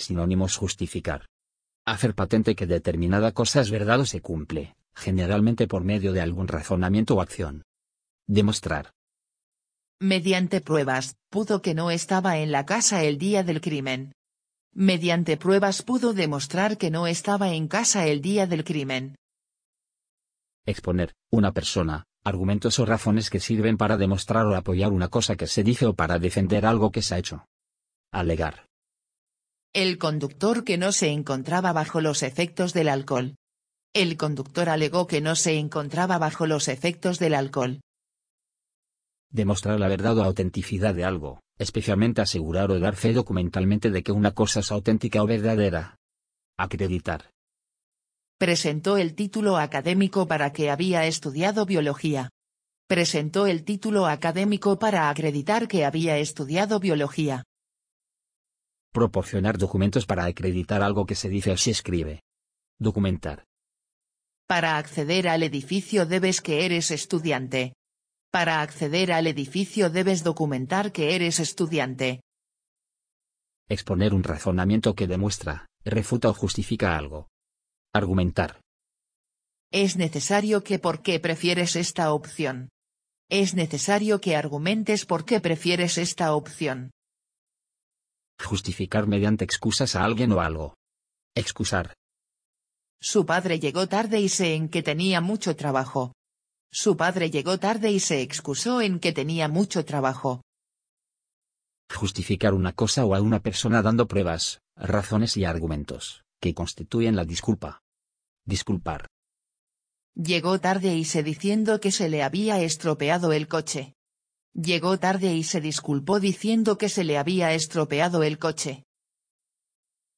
Sinónimos: justificar. Hacer patente que determinada cosa es verdad o se cumple, generalmente por medio de algún razonamiento o acción. Demostrar. Mediante pruebas, pudo que no estaba en la casa el día del crimen. Mediante pruebas pudo demostrar que no estaba en casa el día del crimen. Exponer, una persona, argumentos o razones que sirven para demostrar o apoyar una cosa que se dice o para defender algo que se ha hecho. Alegar. El conductor que no se encontraba bajo los efectos del alcohol. El conductor alegó que no se encontraba bajo los efectos del alcohol. Demostrar la verdad o autenticidad de algo, especialmente asegurar o dar fe documentalmente de que una cosa es auténtica o verdadera. Acreditar. Presentó el título académico para que había estudiado biología. Presentó el título académico para acreditar que había estudiado biología. Proporcionar documentos para acreditar algo que se dice o se escribe. Documentar. Para acceder al edificio debes que eres estudiante. Para acceder al edificio debes documentar que eres estudiante. Exponer un razonamiento que demuestra, refuta o justifica algo. Argumentar. Es necesario que por qué prefieres esta opción. Es necesario que argumentes por qué prefieres esta opción. Justificar mediante excusas a alguien o algo. Excusar. Su padre llegó tarde y sé en que tenía mucho trabajo. Su padre llegó tarde y se excusó en que tenía mucho trabajo. Justificar una cosa o a una persona dando pruebas, razones y argumentos, que constituyen la disculpa. Disculpar. Llegó tarde y se diciendo que se le había estropeado el coche. Llegó tarde y se disculpó diciendo que se le había estropeado el coche.